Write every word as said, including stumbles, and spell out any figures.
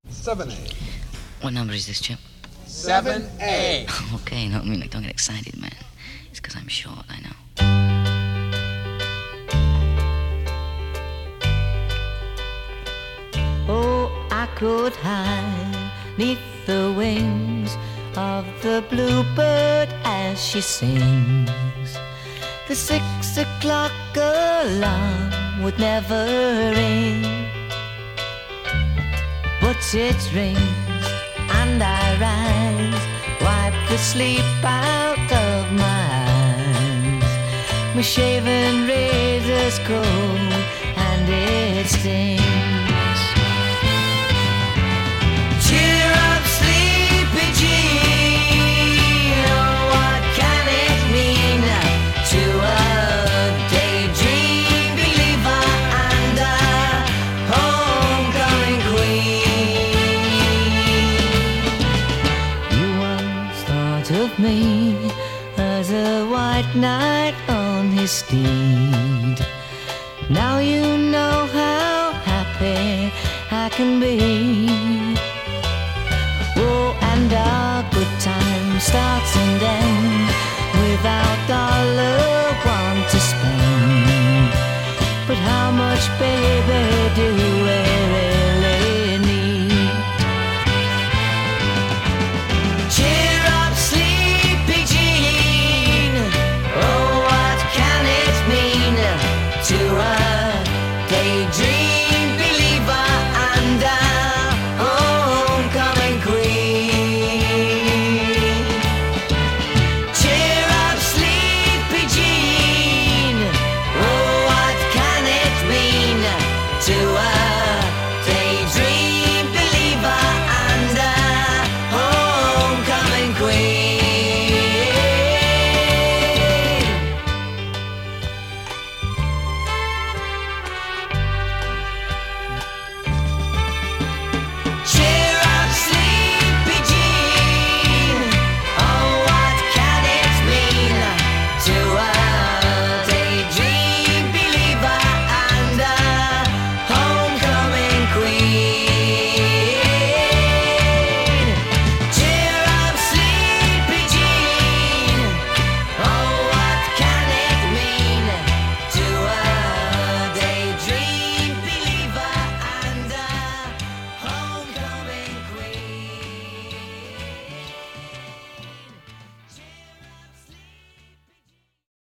seven A. What number is this, Chip? seven A. Okay, no, I mean, like, don't get excited, man. It's because I'm short, I know. Oh, I could hide neath the wings of the bluebird as she sings. The six o'clock alarm would never ring, but it rings and I rise, wipe the sleep out of my eyes. My shaven razor's cold and it stings. Cheer up, sleepy Jean. Oh, what can it mean to a daydream believer and a homecoming queen? You once thought of me as a white knight on his steed. Now you know how happy I can be. Oh, and our good time starts and ends without dollar one to spend. But how much, baby, do we